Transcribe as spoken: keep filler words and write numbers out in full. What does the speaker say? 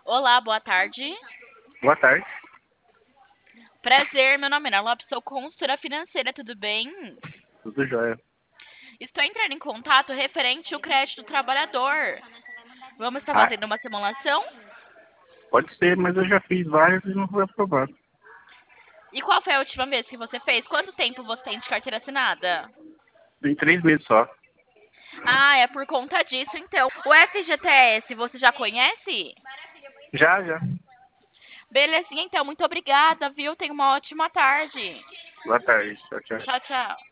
Olá, boa tarde. Boa tarde. Prazer, meu nome é Ana Lopes, sou consultora financeira, tudo bem? Tudo jóia. Estou entrando em contato referente ao crédito do trabalhador. Vamos estar Ah, fazendo uma simulação? pode ser, mas eu já fiz vários e não foi aprovado. E qual foi a última vez que você fez? Quanto tempo você tem de carteira assinada? Tem três meses só. Ah, é por conta disso, então. O F G T S, você já conhece? Já, já. Belezinha, então. Muito obrigada, viu? Tenha uma ótima tarde. Boa tarde. Tchau, tchau. Tchau, tchau.